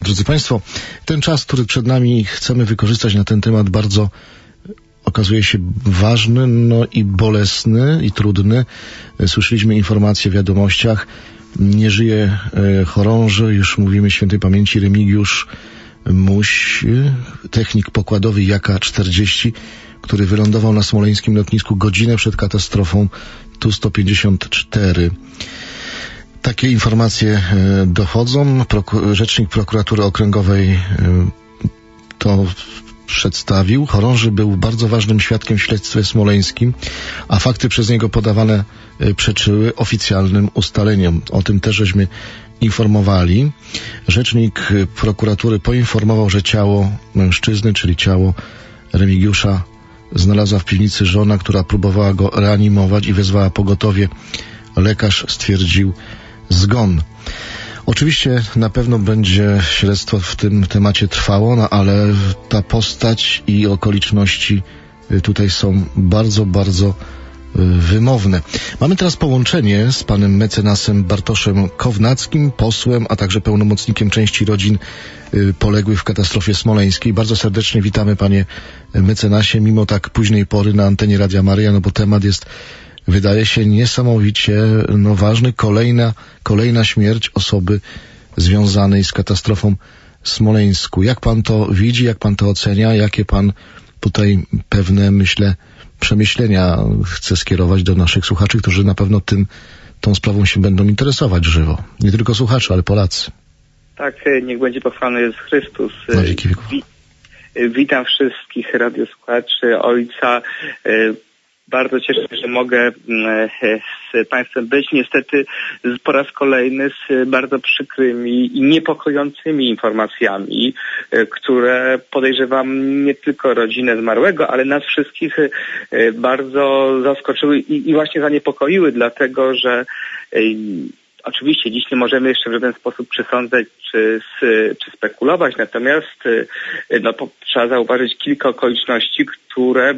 Drodzy Państwo, ten czas, który przed nami, chcemy wykorzystać na ten temat bardzo okazuje się ważny, no i bolesny i trudny. Słyszeliśmy informacje w wiadomościach. Nie żyje chorąży, już mówimy świętej pamięci Remigiusz Muś, technik pokładowy JAK-40, który wylądował na smoleńskim lotnisku godzinę przed katastrofą Tu-154. Takie informacje dochodzą. Rzecznik prokuratury okręgowej to przedstawił. Chorąży był bardzo ważnym świadkiem w śledztwie smoleńskim, a fakty przez niego podawane przeczyły oficjalnym ustaleniom. O tym też żeśmy informowali. Rzecznik prokuratury poinformował, że ciało mężczyzny, czyli ciało Remigiusza, znalazła w piwnicy żona, która próbowała go reanimować i wezwała pogotowie. Lekarz stwierdził zgon. Oczywiście na pewno będzie śledztwo w tym temacie trwało, no ale ta postać i okoliczności tutaj są bardzo, bardzo wymowne. Mamy teraz połączenie z panem mecenasem Bartoszem Kownackim, posłem, a także pełnomocnikiem części rodzin poległych w katastrofie smoleńskiej. Bardzo serdecznie witamy, panie mecenasie, mimo tak późnej pory na antenie Radia Maryja, no bo temat jest, wydaje się, niesamowicie ważny. Kolejna śmierć osoby związanej z katastrofą smoleńską. Jak pan to widzi, jak pan to ocenia, jakie pan tutaj pewne, myślę, przemyślenia chce skierować do naszych słuchaczy, którzy na pewno tą sprawą się będą interesować żywo. Nie tylko słuchacze, ale Polacy. Tak, niech będzie pochwalony Jezus Chrystus. Na wieki wieków. Witam wszystkich radiosłuchaczy, ojca. Bardzo cieszę się, że mogę z Państwem być. Niestety po raz kolejny z bardzo przykrymi i niepokojącymi informacjami, które podejrzewam nie tylko rodzinę zmarłego, ale nas wszystkich bardzo zaskoczyły i właśnie zaniepokoiły, dlatego że oczywiście dziś nie możemy jeszcze w żaden sposób przesądzać czy spekulować, natomiast trzeba zauważyć kilka okoliczności, które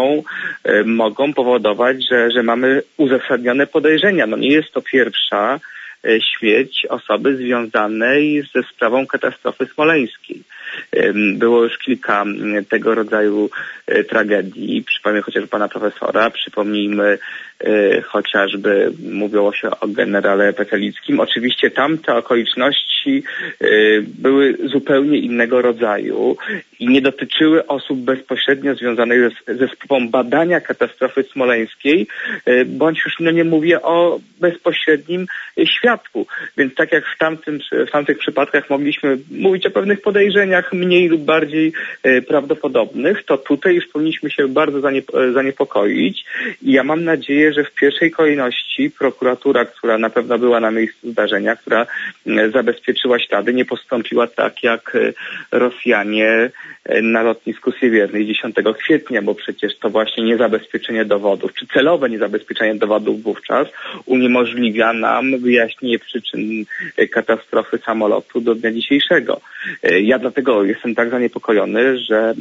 mogą powodować, że mamy uzasadnione podejrzenia. Nie jest to pierwsza śmierć osoby związanej ze sprawą katastrofy smoleńskiej. Było już kilka tego rodzaju tragedii. Przypomnę chociażby pana profesora, przypomnijmy chociażby, mówiło się o generale Petelickim. Oczywiście tamte okoliczności były zupełnie innego rodzaju i nie dotyczyły osób bezpośrednio związanych ze sprawą badania katastrofy smoleńskiej, bądź już nie mówię o bezpośrednim świadku. Więc tak jak w tamtych przypadkach mogliśmy mówić o pewnych podejrzeniach mniej lub bardziej prawdopodobnych, to tutaj już powinniśmy się bardzo zaniepokoić i ja mam nadzieję, że w pierwszej kolejności prokuratura, która na pewno była na miejscu zdarzenia, która zabezpieczyła ślady, nie postąpiła tak jak Rosjanie na lotnisku Siewiernej 10 kwietnia, bo przecież to właśnie niezabezpieczenie dowodów, czy celowe niezabezpieczenie dowodów wówczas uniemożliwia nam wyjaśnienie przyczyn katastrofy samolotu do dnia dzisiejszego. Ja dlatego jestem tak zaniepokojony, że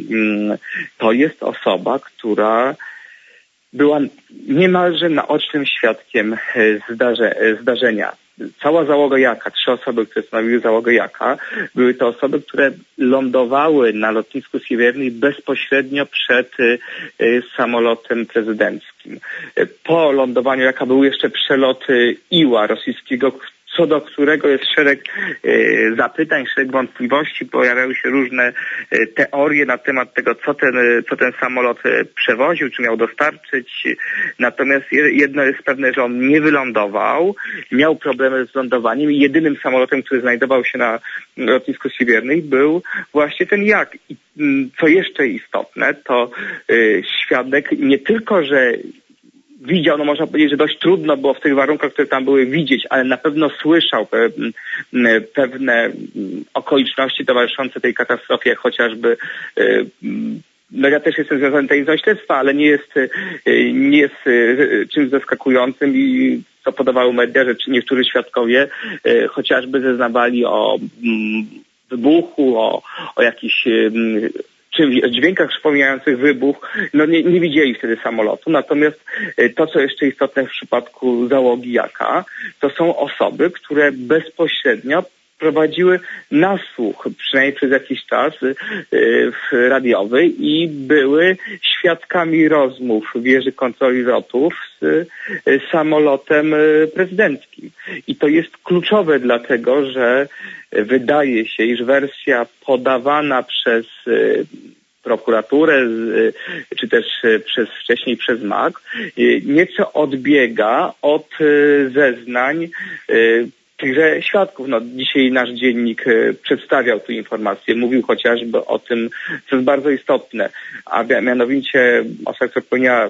to jest osoba, która była niemalże naocznym świadkiem zdarzenia. Cała załoga JAK-a, 3 osoby, które stanowiły załogę JAK-a, były to osoby, które lądowały na lotnisku Siewiernej bezpośrednio przed samolotem prezydenckim. Po lądowaniu JAK-a były jeszcze przeloty Iła rosyjskiego, co do którego jest szereg zapytań, szereg wątpliwości. Pojawiały się różne teorie na temat tego, co ten samolot przewoził, czy miał dostarczyć. Natomiast jedno jest pewne, że on nie wylądował, miał problemy z lądowaniem i jedynym samolotem, który znajdował się na lotnisku Siewiernej, był właśnie ten JAK. I co jeszcze istotne, to świadek nie tylko, że widział, można powiedzieć, że dość trudno było w tych warunkach, które tam były, widzieć, ale na pewno słyszał pewne okoliczności towarzyszące tej katastrofie, jak chociażby ja też jestem związany z tajemnicą śledztwa, ale nie jest czymś zaskakującym i co podawały media, że niektórzy świadkowie chociażby zeznawali o wybuchu, o jakichś dźwiękach przypominających wybuch, nie widzieli wtedy samolotu. Natomiast to, co jeszcze istotne w przypadku załogi JAK-a, to są osoby, które bezpośrednio prowadziły nasłuch, przynajmniej przez jakiś czas, radiowy i były świadkami rozmów wieży kontroli lotów z samolotem prezydenckim. I to jest kluczowe dlatego, że wydaje się, iż wersja podawana przez prokuraturę, czy też wcześniej przez MAK, nieco odbiega od zeznań tychże świadków. Dzisiaj nasz dziennik przedstawiał tu informację, mówił chociażby o tym, co jest bardzo istotne, a mianowicie osoba, która popełniła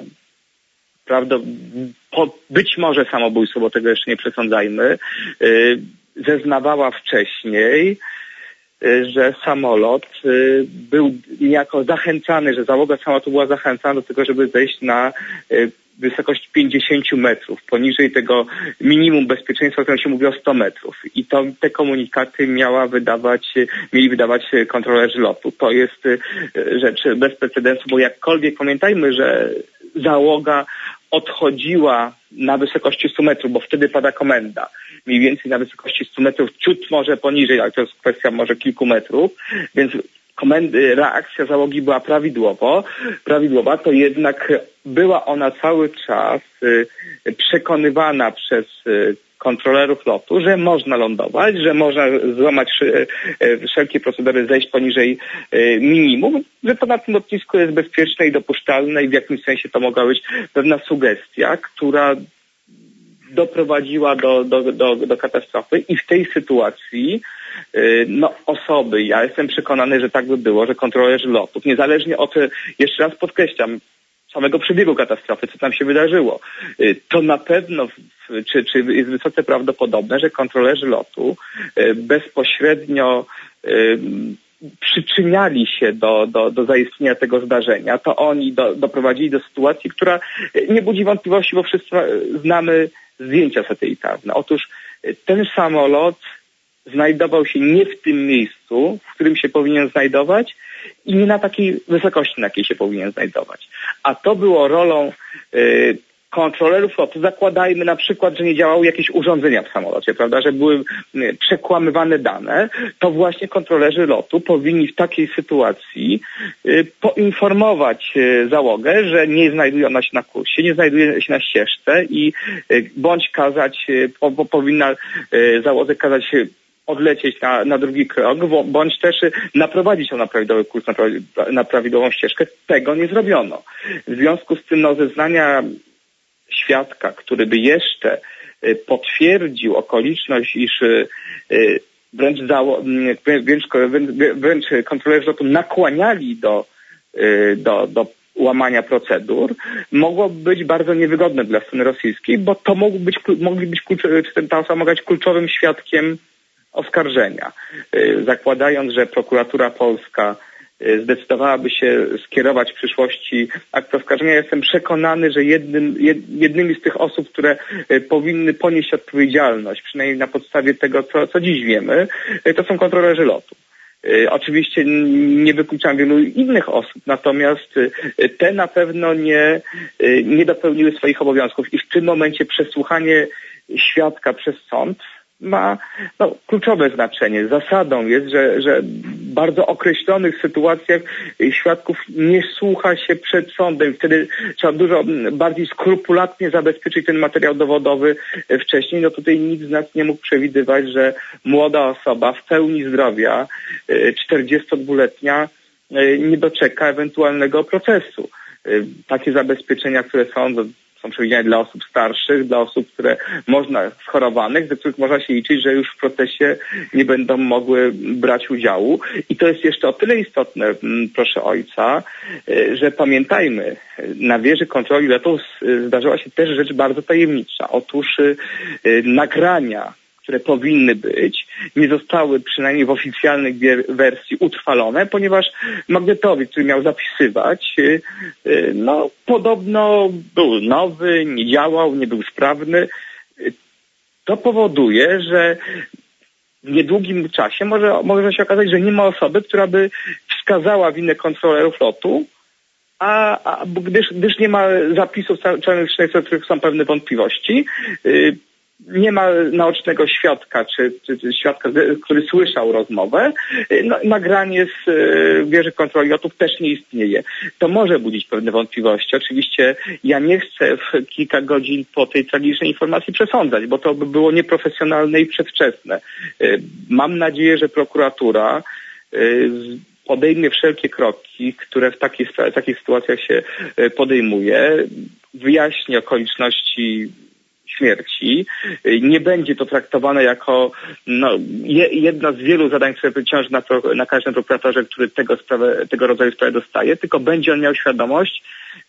być może samobójstwo, bo tego jeszcze nie przesądzajmy, zeznawała wcześniej, że samolot był niejako zachęcany, że załoga samolotu była zachęcana do tego, żeby zejść na wysokość 50 metrów, poniżej tego minimum bezpieczeństwa, o którym się mówi o 100 metrów. I te komunikaty mieli wydawać kontrolerzy lotu. To jest rzecz bez precedensu, bo jakkolwiek pamiętajmy, że załoga odchodziła na wysokości 100 metrów, bo wtedy pada komenda. Mniej więcej na wysokości 100 metrów, ciut może poniżej, ale to jest kwestia może kilku metrów, więc reakcja załogi była prawidłowa, to jednak była ona cały czas przekonywana przez kontrolerów lotu, że można lądować, że można złamać wszelkie procedury, zejść poniżej minimum, że to na tym lotnisku jest bezpieczne i dopuszczalne i w jakimś sensie to mogła być pewna sugestia, która doprowadziła do katastrofy i w tej sytuacji osoby, ja jestem przekonany, że tak by było, że kontrolerzy lotów, niezależnie od, jeszcze raz podkreślam, samego przebiegu katastrofy, co tam się wydarzyło, to na pewno, czy jest wysoce prawdopodobne, że kontrolerzy lotu bezpośrednio przyczyniali się do zaistnienia tego zdarzenia. To oni doprowadzili do sytuacji, która nie budzi wątpliwości, bo wszyscy znamy zdjęcia satelitarne. Otóż ten samolot znajdował się nie w tym miejscu, w którym się powinien znajdować i nie na takiej wysokości, na jakiej się powinien znajdować. A to było rolą kontrolerów lotu. Zakładajmy na przykład, że nie działały jakieś urządzenia w samolocie, prawda, że były przekłamywane dane, to właśnie kontrolerzy lotu powinni w takiej sytuacji poinformować załogę, że nie znajduje ona się na kursie, nie znajduje się na ścieżce i bądź kazać, powinna załodze kazać odlecieć na drugi krok, bądź też naprowadzić ją na prawidłowy kurs, na prawidłową ścieżkę. Tego nie zrobiono. W związku z tym zeznania świadka, który by jeszcze potwierdził okoliczność, iż wręcz kontrolerzy lotu nakłaniali do łamania procedur, mogłoby być bardzo niewygodne dla strony rosyjskiej, bo to ta osoba mogła być kluczowym świadkiem oskarżenia. Zakładając, że prokuratura polska zdecydowałaby się skierować w przyszłości akt oskarżenia, jestem przekonany, że jednymi z tych osób, które powinny ponieść odpowiedzialność, przynajmniej na podstawie tego, co dziś wiemy, to są kontrolerzy lotu. Oczywiście nie wykluczam wielu innych osób, natomiast te na pewno nie dopełniły swoich obowiązków i w tym momencie przesłuchanie świadka przez sąd ma kluczowe znaczenie. Zasadą jest, że w bardzo określonych sytuacjach świadków nie słucha się przed sądem. Wtedy trzeba dużo bardziej skrupulatnie zabezpieczyć ten materiał dowodowy wcześniej. Tutaj nikt z nas nie mógł przewidywać, że młoda osoba w pełni zdrowia, 42-letnia, nie doczeka ewentualnego procesu. Takie zabezpieczenia, które są przewidziane dla osób starszych, dla osób, schorowanych, do których można się liczyć, że już w procesie nie będą mogły brać udziału. I to jest jeszcze o tyle istotne, proszę ojca, że pamiętajmy, na wieży kontroli lotów zdarzyła się też rzecz bardzo tajemnicza. Otóż nagrania, które powinny być, nie zostały przynajmniej w oficjalnej wersji utrwalone, ponieważ magnetowid, który miał zapisywać, podobno był nowy, nie działał, nie był sprawny. To powoduje, że w niedługim czasie może się okazać, że nie ma osoby, która by wskazała winę kontrolerów lotu, gdyż nie ma zapisów czarnych, co do których są pewne wątpliwości, nie ma naocznego świadka, czy świadka, który słyszał rozmowę. No, nagranie z wieży kontroli lotów też nie istnieje. To może budzić pewne wątpliwości. Oczywiście ja nie chcę w kilka godzin po tej tragicznej informacji przesądzać, bo to by było nieprofesjonalne i przedwczesne. Mam nadzieję, że prokuratura podejmie wszelkie kroki, które w takich sytuacjach się podejmuje, wyjaśni okoliczności śmierci. Nie będzie to traktowane jako jedna z wielu zadań, które ciąży na każdym prokuratorze, który tego rodzaju sprawę dostaje, tylko będzie on miał świadomość,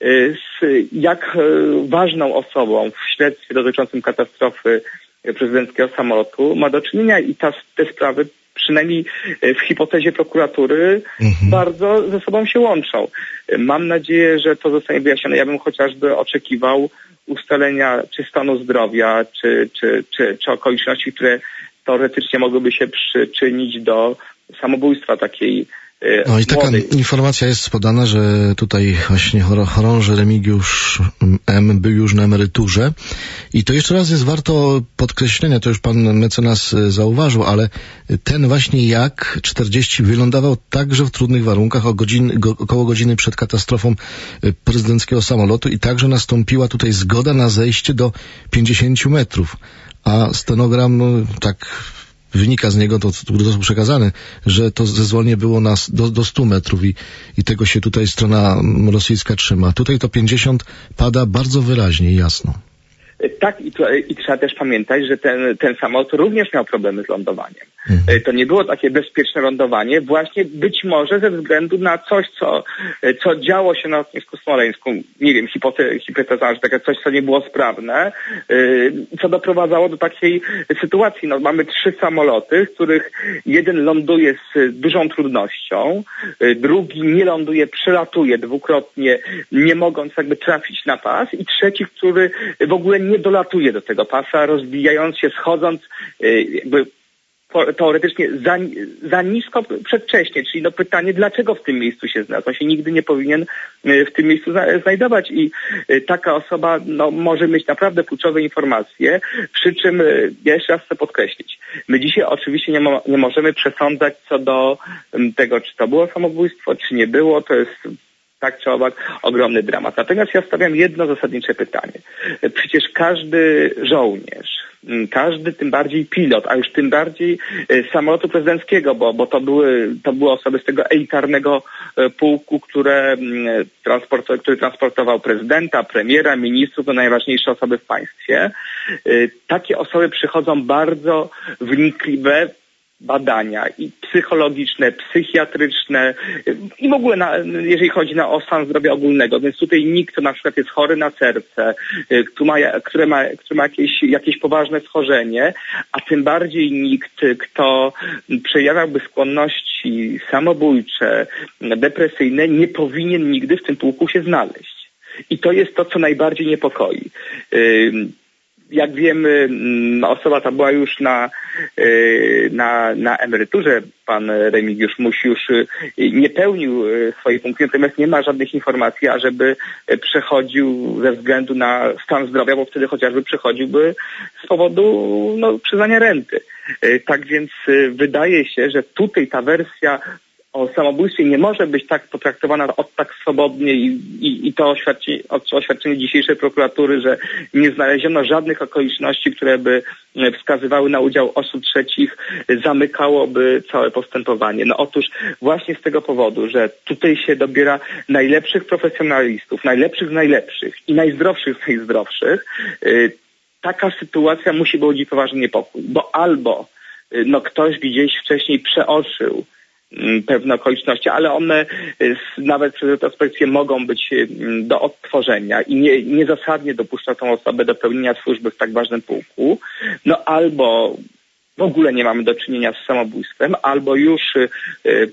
jak ważną osobą w śledztwie dotyczącym katastrofy prezydenckiego samolotu ma do czynienia i te sprawy przynajmniej w hipotezie prokuratury bardzo ze sobą się łączą. Mam nadzieję, że to zostanie wyjaśnione. Ja bym chociażby oczekiwał ustalenia czy stanu zdrowia, czy okoliczności, które teoretycznie mogłyby się przyczynić do samobójstwa takiej No i taka informacja jest podana, że tutaj właśnie chorąży Remigiusz M. był już na emeryturze i to jeszcze raz jest warto podkreślenia, to już pan mecenas zauważył, ale ten właśnie Jak 40 wylądował także w trudnych warunkach około godziny przed katastrofą prezydenckiego samolotu i także nastąpiła tutaj zgoda na zejście do 50 metrów, a stenogram tak wynika z niego, to zostało przekazane, że to zezwolenie było do 100 metrów i tego się tutaj strona rosyjska trzyma. Tutaj to 50 pada bardzo wyraźnie i jasno. Tak, i trzeba też pamiętać, że ten samolot również miał problemy z lądowaniem. To nie było takie bezpieczne lądowanie, właśnie być może ze względu na coś, co działo się na lotnisku smoleńsku. Nie wiem, hipoteza, że takie coś, co nie było sprawne, co doprowadzało do takiej sytuacji. No, mamy 3 samoloty, z których jeden ląduje z dużą trudnością, drugi nie ląduje, przelatuje dwukrotnie, nie mogąc jakby trafić na pas i trzeci, który w ogóle nie dolatuje do tego pasa, rozbijając się, schodząc jakby teoretycznie za nisko przedwcześnie, czyli pytanie, dlaczego w tym miejscu się znalazł. On się nigdy nie powinien w tym miejscu znajdować i taka osoba może mieć naprawdę kluczowe informacje, przy czym ja jeszcze raz chcę podkreślić, my dzisiaj oczywiście nie możemy przesądzać co do tego, czy to było samobójstwo, czy nie było, to jest tak czy owak ogromny dramat. Natomiast ja stawiam jedno zasadnicze pytanie. Przecież każdy żołnierz, każdy tym bardziej pilot, a już tym bardziej samolotu prezydenckiego, bo to były osoby z tego elitarnego pułku, który transportował prezydenta, premiera, ministrów, najważniejsze osoby w państwie. Takie osoby przychodzą bardzo wnikliwe badania i psychologiczne, psychiatryczne i w ogóle jeżeli chodzi o stan zdrowia ogólnego, więc tutaj nikt, kto na przykład jest chory na serce, który ma jakieś poważne schorzenie, a tym bardziej nikt, kto przejawiałby skłonności samobójcze, depresyjne, nie powinien nigdy w tym pułku się znaleźć. I to jest to, co najbardziej niepokoi. Jak wiemy, osoba ta była już na emeryturze. Pan Remigiusz Muś już nie pełnił swojej funkcji, natomiast nie ma żadnych informacji, ażeby przechodził ze względu na stan zdrowia, bo wtedy chociażby przechodziłby z powodu przyznania renty. Tak więc wydaje się, że tutaj ta wersja o samobójstwie nie może być tak potraktowana tak swobodnie i to oświadczenie dzisiejszej prokuratury, że nie znaleziono żadnych okoliczności, które by wskazywały na udział osób trzecich, zamykałoby całe postępowanie. Otóż właśnie z tego powodu, że tutaj się dobiera najlepszych profesjonalistów, najlepszych z najlepszych i najzdrowszych z najzdrowszych, taka sytuacja musi budzić poważny niepokój, bo albo ktoś gdzieś wcześniej przeoczył pewne okoliczności, ale one nawet przez retrospekcję mogą być do odtworzenia i niezasadnie dopuszcza tą osobę do pełnienia służby w tak ważnym pułku, albo w ogóle nie mamy do czynienia z samobójstwem, albo już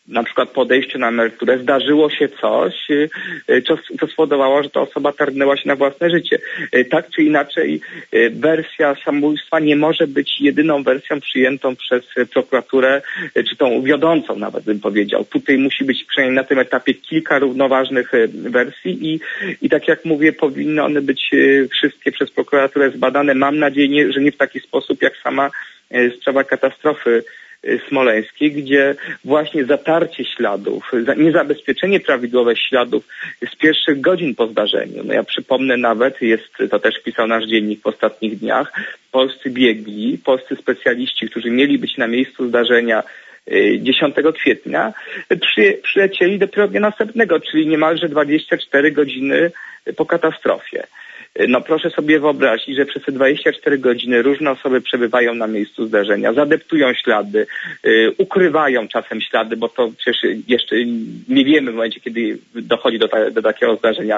na przykład po odejściu na emeryturę zdarzyło się coś, co spowodowało, że ta osoba targnęła się na własne życie. Tak czy inaczej wersja samobójstwa nie może być jedyną wersją przyjętą przez prokuraturę, czy tą wiodącą nawet bym powiedział. Tutaj musi być przynajmniej na tym etapie kilka równoważnych wersji i tak jak mówię, powinny one być wszystkie przez prokuraturę zbadane. Mam nadzieję, że nie w taki sposób jak sama sprawa katastrofy smoleńskiej, gdzie właśnie zatarcie śladów, niezabezpieczenie prawidłowych śladów z pierwszych godzin po zdarzeniu. No ja przypomnę nawet, to też pisał nasz dziennik w ostatnich dniach, polscy biegli, polscy specjaliści, którzy mieli być na miejscu zdarzenia 10 kwietnia, przylecieli dopiero dnia następnego, czyli niemalże 24 godziny po katastrofie. No proszę sobie wyobrazić, że przez te 24 godziny różne osoby przebywają na miejscu zdarzenia, zadeptują ślady, ukrywają czasem ślady, bo to przecież jeszcze nie wiemy w momencie, kiedy dochodzi do takiego zdarzenia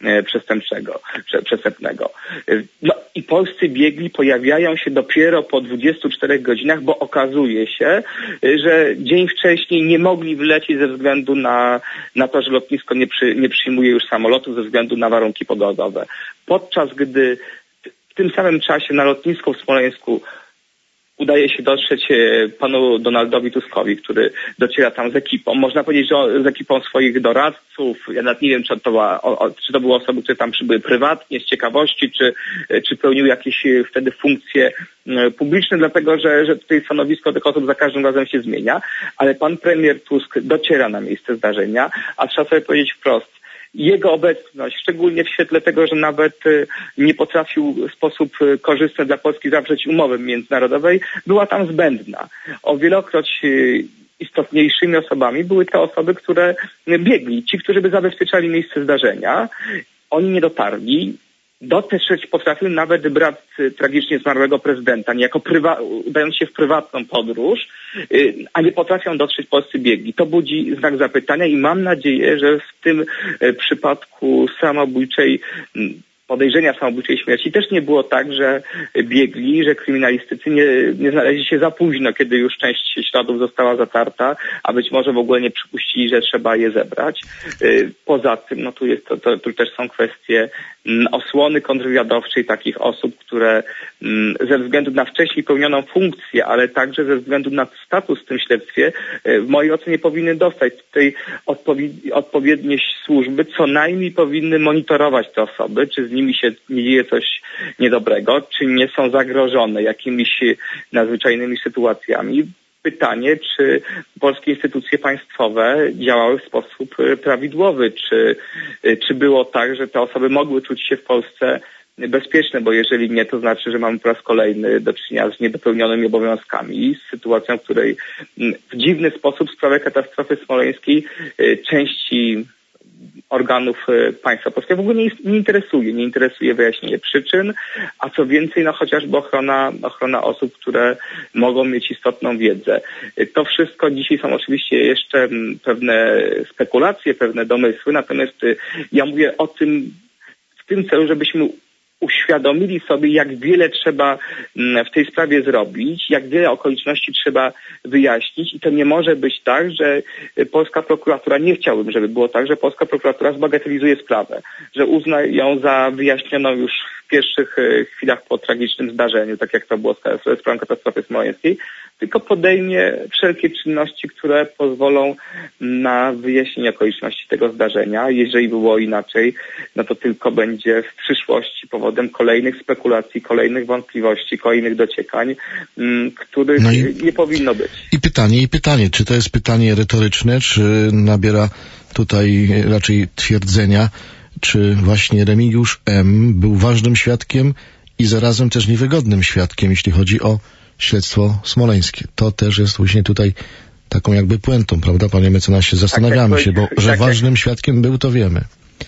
przestępnego. No i polscy biegli pojawiają się dopiero po 24 godzinach, bo okazuje się, że dzień wcześniej nie mogli wylecieć ze względu na to, że lotnisko nie przyjmuje już samolotów ze względu na warunki pogodowe. Podczas gdy w tym samym czasie na lotnisku w Smoleńsku udaje się dotrzeć panu Donaldowi Tuskowi, który dociera tam z ekipą. Można powiedzieć, że z ekipą swoich doradców. Ja nawet nie wiem, czy to były osoby, które tam przybyły prywatnie, z ciekawości, czy pełniły jakieś wtedy funkcje publiczne, dlatego że tutaj stanowisko tych osób za każdym razem się zmienia. Ale pan premier Tusk dociera na miejsce zdarzenia, a trzeba sobie powiedzieć wprost, jego obecność, szczególnie w świetle tego, że nawet nie potrafił w sposób korzystny dla Polski zawrzeć umowy międzynarodowej, była tam zbędna. O wielokroć istotniejszymi osobami były te osoby, które biegli, ci, którzy by zabezpieczali miejsce zdarzenia. Oni nie dotarli. Dotrzeć potrafił nawet brat tragicznie zmarłego prezydenta, niejako udając się w prywatną podróż, a nie potrafią dotrzeć polscy biegli. To budzi znak zapytania i mam nadzieję, że w tym przypadku podejrzenia samobójczej śmierci też nie było tak, że biegli, że kryminalistycy nie znaleźli się za późno, kiedy już część śladów została zatarta, a być może w ogóle nie przypuścili, że trzeba je zebrać. Poza tym, no tu też są kwestie osłony kontrwywiadowczej takich osób, które ze względu na wcześniej pełnioną funkcję, ale także ze względu na status w tym śledztwie, w mojej ocenie powinny dostać tutaj odpowiednie służby, co najmniej powinny monitorować te osoby, czy z nimi się nie dzieje coś niedobrego, czy nie są zagrożone jakimiś nadzwyczajnymi sytuacjami. Pytanie, czy polskie instytucje państwowe działały w sposób prawidłowy, czy było tak, że te osoby mogły czuć się w Polsce bezpieczne, bo jeżeli nie, to znaczy, że mamy po raz kolejny do czynienia z niedopełnionymi obowiązkami, z sytuacją, w której w dziwny sposób w sprawie katastrofy smoleńskiej części organów państwa polskiego w ogóle nie interesuje wyjaśnienie przyczyn, a co więcej, chociażby ochrona osób, które mogą mieć istotną wiedzę. To wszystko dzisiaj są oczywiście jeszcze pewne spekulacje, pewne domysły, natomiast ja mówię o tym w tym celu, żebyśmy uświadomili sobie, jak wiele trzeba w tej sprawie zrobić, jak wiele okoliczności trzeba wyjaśnić i to nie może być tak, że polska prokuratura, nie chciałbym, żeby było tak, że polska prokuratura zbagatelizuje sprawę, że uzna ją za wyjaśnioną już w pierwszych chwilach po tragicznym zdarzeniu, tak jak to było z sprawą katastrofy smoleńskiej, tylko podejmie wszelkie czynności, które pozwolą na wyjaśnienie okoliczności tego zdarzenia. Jeżeli było inaczej, no to tylko będzie w przyszłości powodem kolejnych spekulacji, kolejnych wątpliwości, kolejnych dociekań, których nie powinno być. I pytanie, czy to jest pytanie retoryczne, czy nabiera tutaj raczej twierdzenia, czy właśnie Remigiusz M. był ważnym świadkiem i zarazem też niewygodnym świadkiem, jeśli chodzi o śledztwo smoleńskie. To też jest właśnie tutaj taką jakby puentą, prawda, panie mecenasie? Zastanawiamy się, bo że ważnym świadkiem był, to wiemy.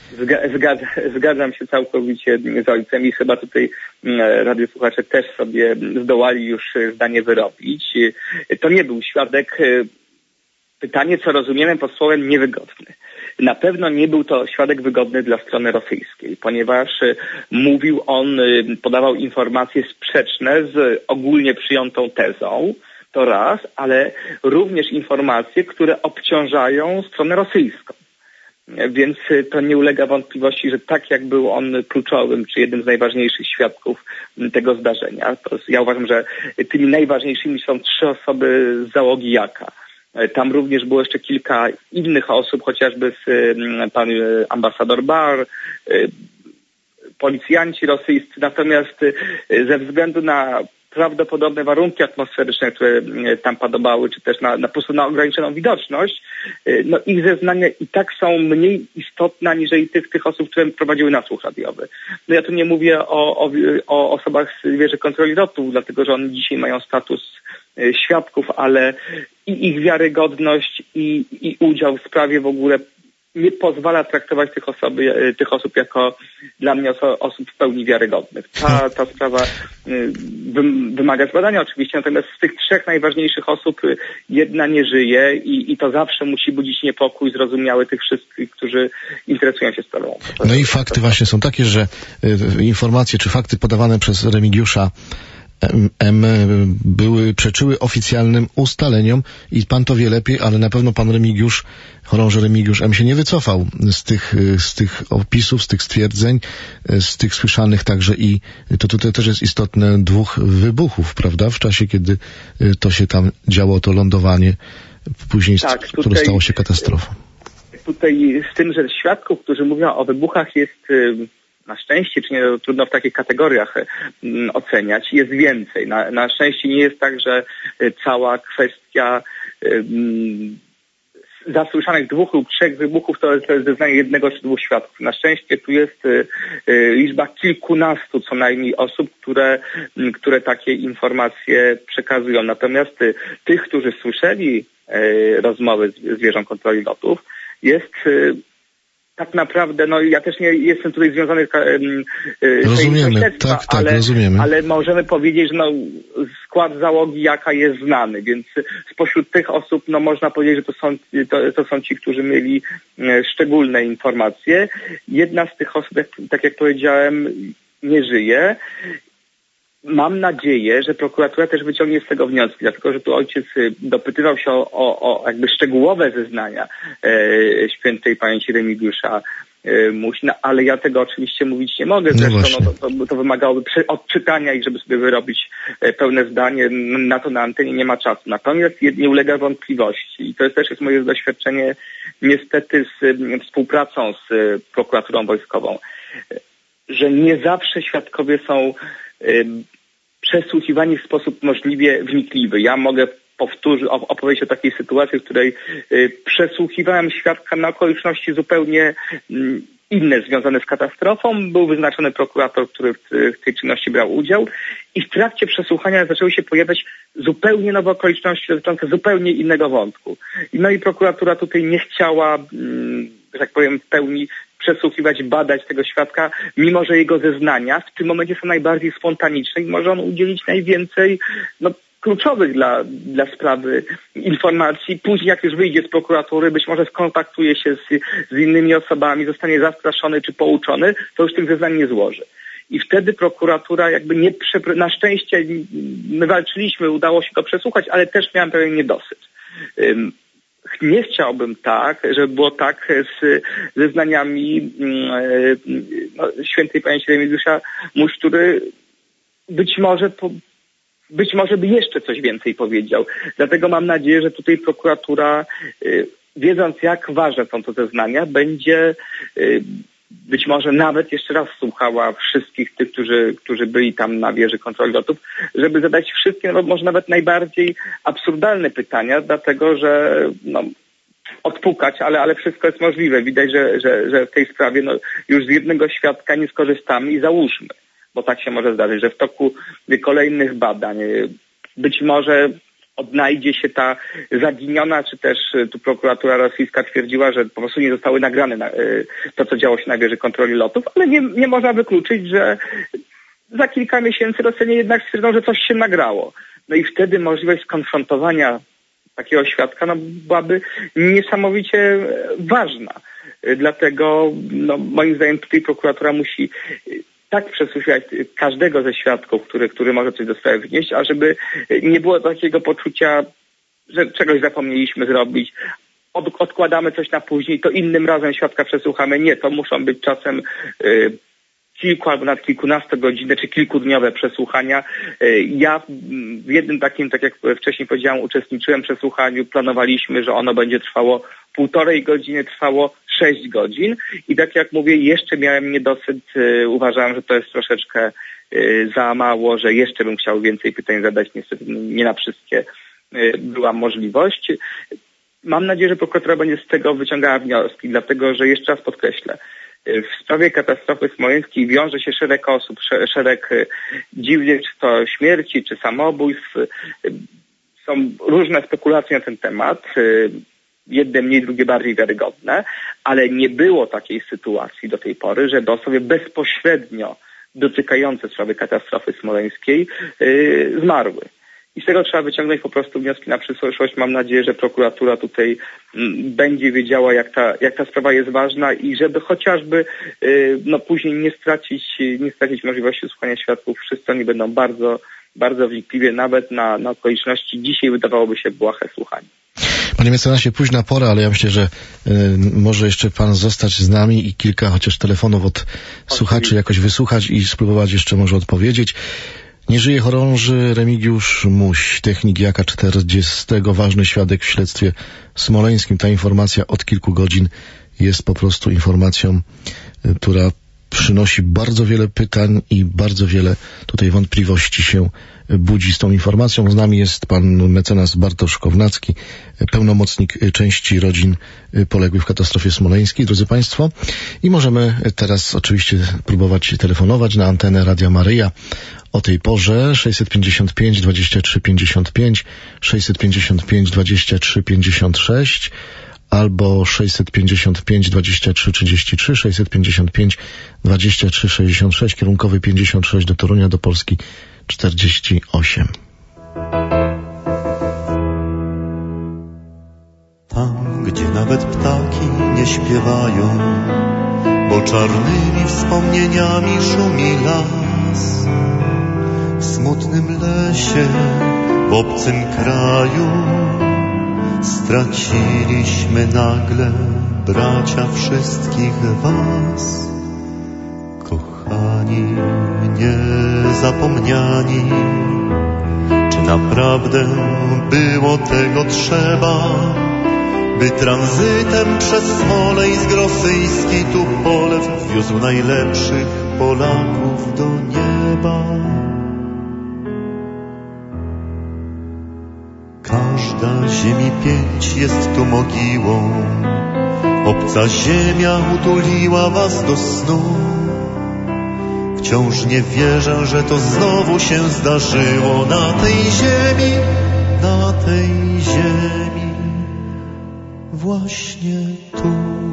Zgadzam się całkowicie z ojcem i chyba tutaj radiosłuchacze też sobie zdołali już zdanie wyrobić. To nie był świadek. Pytanie, co rozumiemy pod słowem niewygodny. Na pewno nie był to świadek wygodny dla strony rosyjskiej, ponieważ podawał informacje sprzeczne z ogólnie przyjętą tezą, To raz, ale również informacje, które obciążają stronę rosyjską. Więc to nie ulega wątpliwości, że tak jak był on kluczowym, czy jednym z najważniejszych świadków tego zdarzenia, to ja uważam, że tymi najważniejszymi są 3 osoby z załogi Jaka. Tam również było jeszcze kilka innych osób, chociażby pan ambasador Bar, policjanci rosyjscy, natomiast ze względu na prawdopodobne warunki atmosferyczne, które tam panowały, czy też po prostu na ograniczoną widoczność, no ich zeznania i tak są mniej istotne aniżeli tych osób, które prowadziły nasłuch radiowy. No ja tu nie mówię o osobach z wieży kontroli lotów, dlatego że oni dzisiaj mają status świadków, ale i ich wiarygodność i udział w sprawie w ogóle nie pozwala traktować tych osób jako dla mnie osób w pełni wiarygodnych. Ta sprawa wymaga zbadania oczywiście, natomiast z tych 3 najważniejszych osób jedna nie żyje i to zawsze musi budzić niepokój zrozumiały tych wszystkich, którzy interesują się sprawą. No i fakty właśnie są takie, że informacje czy fakty podawane przez Remigiusza M. przeczyły oficjalnym ustaleniom i pan to wie lepiej, ale na pewno pan chorąży Remigiusz M. się nie wycofał z tych opisów, z tych stwierdzeń, z tych słyszanych także i to tutaj też jest istotne 2 wybuchów, prawda? W czasie, kiedy to się tam działo, to lądowanie, później, tak, które stało się katastrofą. Tutaj z tym, że świadków, którzy mówią o wybuchach jest na szczęście, czy nie, trudno w takich kategoriach oceniać, jest więcej. Na szczęście nie jest tak, że cała kwestia zasłyszanych 2 lub 3 wybuchów to jest zeznanie 1 czy 2 świadków. Na szczęście tu jest liczba kilkunastu co najmniej osób, które takie informacje przekazują. Natomiast tych, którzy słyszeli rozmowy z wieżą kontroli lotów, jest tak naprawdę, no ja też nie jestem tutaj związany rozumiemy, rozumiemy. Ale możemy powiedzieć, że no, skład załogi Jaka jest znany, więc spośród tych osób no można powiedzieć, że to są ci, którzy mieli szczególne informacje. Jedna z tych osób, tak jak powiedziałem, nie żyje. Mam nadzieję, że prokuratura też wyciągnie z tego wnioski, dlatego że tu ojciec dopytywał się o jakby szczegółowe zeznania świętej pamięci Remigiusza Muś, ale ja tego oczywiście mówić nie mogę. Zresztą to wymagałoby odczytania ich, żeby sobie wyrobić pełne zdanie. Na to na antenie nie ma czasu. Natomiast nie ulega wątpliwości i to też jest moje doświadczenie niestety z współpracą z prokuraturą wojskową, że nie zawsze świadkowie są przesłuchiwani w sposób możliwie wnikliwy. Ja mogę opowiedzieć o takiej sytuacji, w której przesłuchiwałem świadka na okoliczności zupełnie inne związane z katastrofą. Był wyznaczony prokurator, który w tej czynności brał udział i w trakcie przesłuchania zaczęły się pojawiać zupełnie nowe okoliczności dotyczące zupełnie innego wątku. No i prokuratura tutaj nie chciała, że tak powiem, w pełni przesłuchiwać, badać tego świadka, mimo że jego zeznania w tym momencie są najbardziej spontaniczne i może on udzielić najwięcej kluczowych dla sprawy informacji. Później jak już wyjdzie z prokuratury, być może skontaktuje się z innymi osobami, zostanie zastraszony czy pouczony, to już tych zeznań nie złoży. I wtedy prokuratura jakby na szczęście my walczyliśmy, udało się go przesłuchać, ale też miałem pewien niedosyt. Nie chciałbym żeby było tak z zeznaniami świętej pamięci Remigiusza Muś, który być może by jeszcze coś więcej powiedział. Dlatego mam nadzieję, że tutaj prokuratura, wiedząc jak ważne są to zeznania, będzie być może nawet jeszcze raz słuchała wszystkich tych, którzy byli tam na wieży kontroli lotów, żeby zadać wszystkie, może nawet najbardziej absurdalne pytania, dlatego że odpukać, ale wszystko jest możliwe. Widać, że w tej sprawie już z jednego świadka nie skorzystamy i załóżmy, bo tak się może zdarzyć, że w toku kolejnych badań być może odnajdzie się ta zaginiona, czy też tu prokuratura rosyjska twierdziła, że po prostu nie zostały nagrane to, co działo się na wieży kontroli lotów, ale nie można wykluczyć, że za kilka miesięcy Rosjanie jednak stwierdzą, że coś się nagrało. No i wtedy możliwość skonfrontowania takiego świadka byłaby niesamowicie ważna. Dlatego moim zdaniem tutaj prokuratura musi tak przesłuchiwać każdego ze świadków, który może coś do sprawy wnieść, a żeby nie było takiego poczucia, że czegoś zapomnieliśmy zrobić, odkładamy coś na później, to innym razem świadka przesłuchamy. Nie, to muszą być czasem kilku albo nawet kilkunastogodzinne czy kilkudniowe przesłuchania. Ja w jednym takim, tak jak wcześniej powiedziałem, uczestniczyłem w przesłuchaniu, planowaliśmy, że ono będzie trwało 1,5 godziny, trwało 6 godzin i tak jak mówię, jeszcze miałem niedosyt, uważałem, że to jest troszeczkę za mało, że jeszcze bym chciał więcej pytań zadać, niestety nie na wszystkie była możliwość. Mam nadzieję, że prokuratura będzie z tego wyciągała wnioski, dlatego że jeszcze raz podkreślę, w sprawie katastrofy smoleńskiej wiąże się szereg osób, szereg dziwnych, czy to śmierci, czy samobójstw. Są różne spekulacje na ten temat, jedne mniej, drugie bardziej wiarygodne, ale nie było takiej sytuacji do tej pory, żeby osoby bezpośrednio dotykające sprawy katastrofy smoleńskiej zmarły. I z tego trzeba wyciągnąć po prostu wnioski na przyszłość. Mam nadzieję, że prokuratura tutaj będzie wiedziała, jak ta sprawa jest ważna i żeby chociażby później nie stracić możliwości słuchania świadków. Wszyscy oni będą bardzo, bardzo wnikliwie, nawet na okoliczności dzisiaj wydawałoby się błahe słuchanie. Panie mecenasie, późna pora, ale ja myślę, że może jeszcze pan zostać z nami i kilka chociaż telefonów od słuchaczy jakoś wysłuchać i spróbować jeszcze może odpowiedzieć. Nie żyje chorąży Remigiusz Muś, technik Jaka 40, ważny świadek w śledztwie smoleńskim. Ta informacja od kilku godzin jest po prostu informacją, która przynosi bardzo wiele pytań i bardzo wiele tutaj wątpliwości się budzi z tą informacją. Z nami jest pan mecenas Bartosz Kownacki, pełnomocnik części rodzin poległych w katastrofie smoleńskiej. Drodzy państwo, i możemy teraz oczywiście próbować telefonować na antenę Radia Maryja o tej porze 655 23 55, 655 23 56 albo 655 23 33, 655 23 66, kierunkowy 56 do Torunia, do Polski 48. Tam, gdzie nawet ptaki nie śpiewają, bo czarnymi wspomnieniami szumi las. W smutnym lesie, w obcym kraju straciliśmy nagle, bracia, wszystkich was. Kochani, niezapomniani, czy naprawdę było tego trzeba, by tranzytem przez Smoleńsk rosyjski Tupolew wiózł najlepszych Polaków do nieba? Każda ziemi pięć jest tu mogiłą, obca ziemia utuliła was do snu. Wciąż nie wierzę, że to znowu się zdarzyło na tej ziemi, właśnie tu.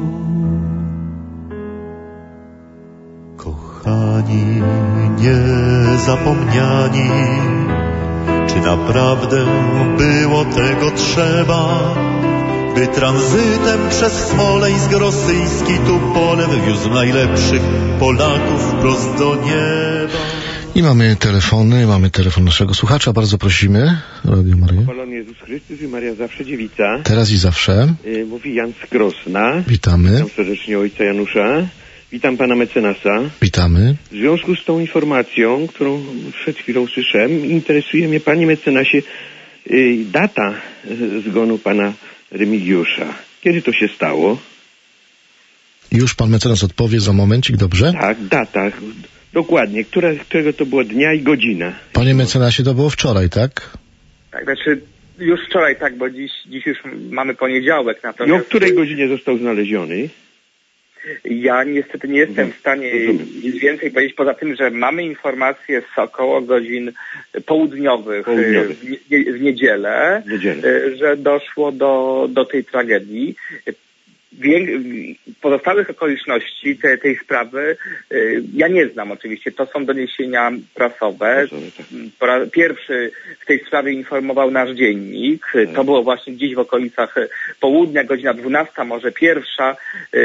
Kochani, niezapomniani, czy naprawdę było tego trzeba, by tranzytem przez Smoleńsk rosyjski Tupolew wiózł najlepszych Polaków wprost do nieba? I mamy telefon naszego słuchacza, bardzo prosimy. Radio Maryja. Chwalony Jezus Chrystus i Maria zawsze dziewica. Teraz i zawsze. Mówi Jan z Krosna. Witamy. Witam serdecznie ojca Janusza. Witam pana mecenasa. Witamy. W związku z tą informacją, którą przed chwilą usłyszałem, interesuje mnie, panie mecenasie, data zgonu pana Remigiusza. Kiedy to się stało? Już pan mecenas odpowie za momencik, dobrze? Tak, data. Dokładnie. Którego to było dnia i godzina? Panie mecenasie, to było wczoraj, tak? Tak, znaczy już wczoraj, tak, bo dziś już mamy poniedziałek. Natomiast I o której godzinie został znaleziony? Ja niestety nie jestem w stanie nic więcej powiedzieć, poza tym, że mamy informacje z około godzin południowych. W niedzielę, że doszło do tej tragedii. Pozostałych okoliczności tej sprawy ja nie znam oczywiście. To są doniesienia prasowe. Po raz pierwszy w tej sprawie informował nasz dziennik. To było właśnie gdzieś w okolicach południa, godzina 12, może 1.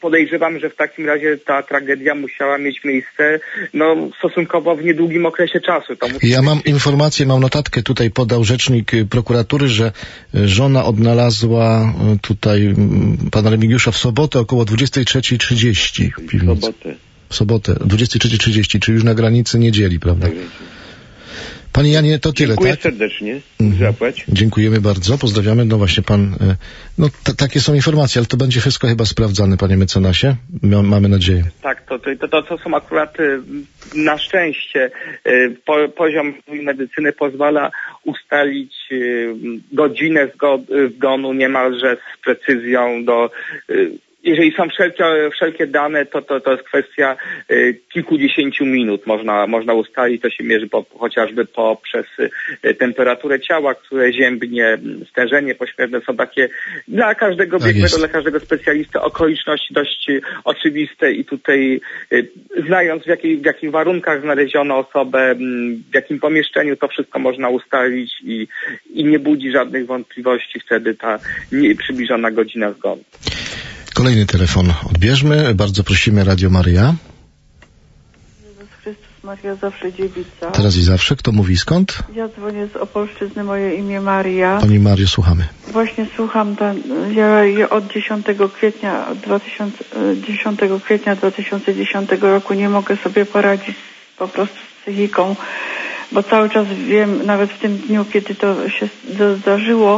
podejrzewam, że w takim razie ta tragedia musiała mieć miejsce stosunkowo w niedługim okresie czasu. Ja mam informację, mam notatkę, tutaj podał rzecznik prokuratury, że żona odnalazła tutaj pana Remigiusza w sobotę około 23:30 w piwnicy. W sobotę 23:30, czyli już na granicy niedzieli, prawda? Panie Janie, to tyle, Dziękuję tak? serdecznie. Zapłać. Dziękujemy bardzo, pozdrawiamy. No właśnie pan, takie są informacje, ale to będzie wszystko chyba sprawdzane, panie mecenasie. Mamy nadzieję. Tak, to są akurat na szczęście poziom medycyny pozwala ustalić godzinę zgonu niemalże z precyzją jeżeli są wszelkie dane, to jest kwestia kilkudziesięciu minut. Można ustalić, to się mierzy chociażby poprzez temperaturę ciała, które ziębnie, stężenie pośmiertne są takie dla każdego biegłego, dla każdego specjalisty okoliczności dość oczywiste i tutaj znając w jakich warunkach znaleziono osobę, w jakim pomieszczeniu, to wszystko można ustalić i nie budzi żadnych wątpliwości wtedy ta przybliżona godzina zgonu. Kolejny telefon odbierzmy. Bardzo prosimy, Radio Maryja. Jezus Chrystus, Maria zawsze dziewica. Teraz i zawsze. Kto mówi skąd? Ja dzwonię z Opolszczyzny, moje imię Maria. Pani Mario, słuchamy. Właśnie słucham, ja od 10 kwietnia 2010 roku nie mogę sobie poradzić po prostu z psychiką, bo cały czas wiem, nawet w tym dniu, kiedy to się zdarzyło,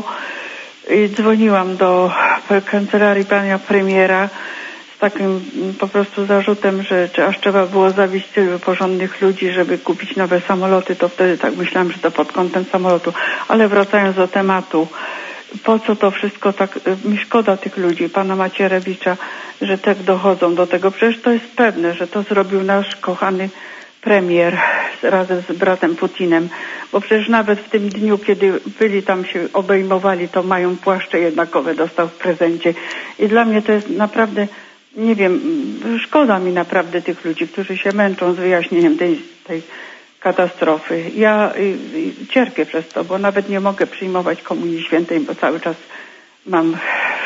i dzwoniłam do kancelarii pana premiera z takim po prostu zarzutem, że aż trzeba było zawieźć tylu porządnych ludzi, żeby kupić nowe samoloty, to wtedy tak myślałam, że to pod kątem samolotu. Ale wracając do tematu, po co to wszystko tak, mi szkoda tych ludzi, pana Macierewicza, że tak dochodzą do tego. Przecież to jest pewne, że to zrobił nasz kochany premier razem z bratem Putinem, bo przecież nawet w tym dniu, kiedy byli tam się obejmowali, to mają płaszcze jednakowe, dostał w prezencie. I dla mnie to jest naprawdę, nie wiem, szkoda mi naprawdę tych ludzi, którzy się męczą z wyjaśnieniem tej katastrofy. Ja cierpię przez to, bo nawet nie mogę przyjmować Komunii Świętej, bo cały czas mam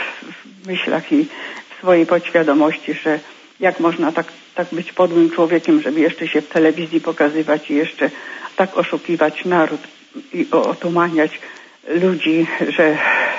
w myślach i w swojej podświadomości, że jak można tak być podłym człowiekiem, żeby jeszcze się w telewizji pokazywać i jeszcze tak oszukiwać naród i otumaniać ludzi, że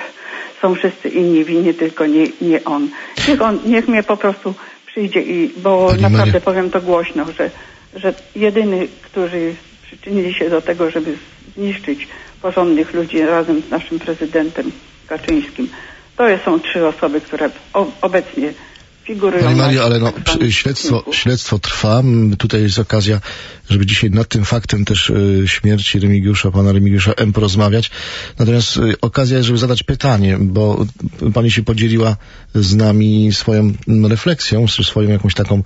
są wszyscy inni winni, tylko nie on. Niech mnie po prostu przyjdzie bo Pani naprawdę Maria, powiem to głośno, że jedyny, którzy przyczynili się do tego, żeby zniszczyć porządnych ludzi razem z naszym prezydentem Kaczyńskim, to są 3 osoby, które obecnie figurują. Pani Mario, ale śledztwo trwa. Tutaj jest okazja, żeby dzisiaj nad tym faktem też śmierci pana Remigiusza M. porozmawiać. Natomiast okazja jest, żeby zadać pytanie, bo pani się podzieliła z nami swoją refleksją, swoją jakąś taką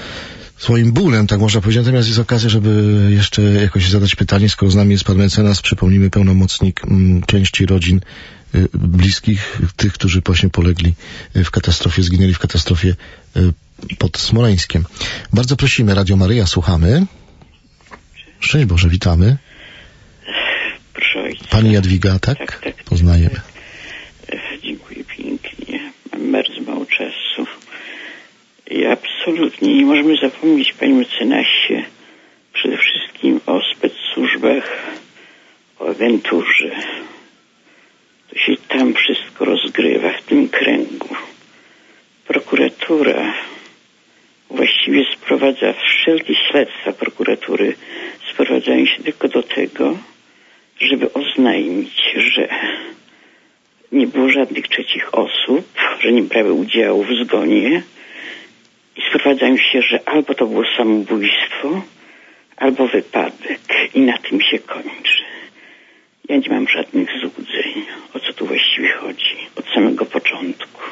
swoim bólem, tak można powiedzieć. Natomiast jest okazja, żeby jeszcze jakoś zadać pytanie, skoro z nami jest pan mecenas, przypomnijmy, pełnomocnik części rodzin bliskich tych, którzy właśnie polegli w katastrofie, zginęli w katastrofie pod Smoleńskiem. Bardzo prosimy, Radio Maryja, słuchamy. Szczęść Boże, witamy. Proszę ojca. Pani Jadwiga, tak? Tak. Poznajemy. Dziękuję pięknie. Mam bardzo mało czasu. I absolutnie nie możemy zapomnieć, panie mecenasie, przede wszystkim o specsłużbach, o agenturze. To się tam wszystko rozgrywa, w tym kręgu. Prokuratura właściwie sprowadza, wszelkie śledztwa prokuratury sprowadzają się tylko do tego, żeby oznajmić, że nie było żadnych trzecich osób, że nie brały udziału w zgonie i sprowadzają się, że albo to było samobójstwo, albo wypadek i na tym się kończy. Ja nie mam żadnych złudzeń, o co tu właściwie chodzi, od samego początku.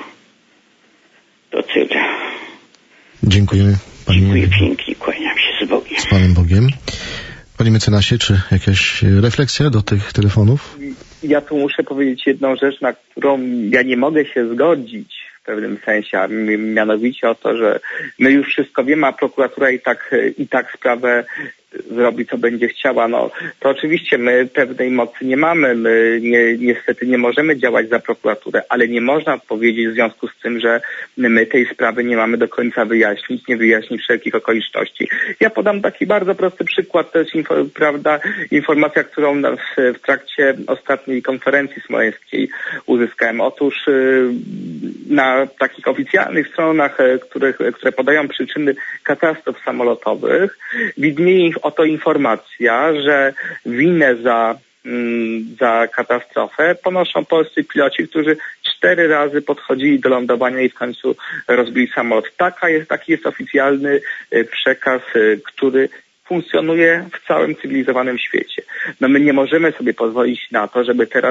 To tyle. Dziękujemy. Dziękuję pięknie, kłaniam się z Bogiem. Z Panem Bogiem. Panie mecenasie, czy jakaś refleksja do tych telefonów? Ja tu muszę powiedzieć jedną rzecz, na którą ja nie mogę się zgodzić w pewnym sensie, a mianowicie o to, że my już wszystko wiemy, a prokuratura i tak sprawę zrobi, co będzie chciała. No, to oczywiście my pewnej mocy nie mamy, my niestety nie możemy działać za prokuraturę, ale nie można powiedzieć w związku z tym, że my tej sprawy nie mamy do końca wyjaśnić, nie wyjaśnić wszelkich okoliczności. Ja podam taki bardzo prosty przykład, to jest informacja, którą w trakcie ostatniej konferencji smoleńskiej uzyskałem. Otóż na takich oficjalnych stronach, które podają przyczyny katastrof samolotowych, widnieje oto informacja, że winę za katastrofę ponoszą polscy piloci, którzy 4 razy podchodzili do lądowania i w końcu rozbili samolot. Taki jest oficjalny przekaz, który funkcjonuje w całym cywilizowanym świecie. No my nie możemy sobie pozwolić na to, żeby teraz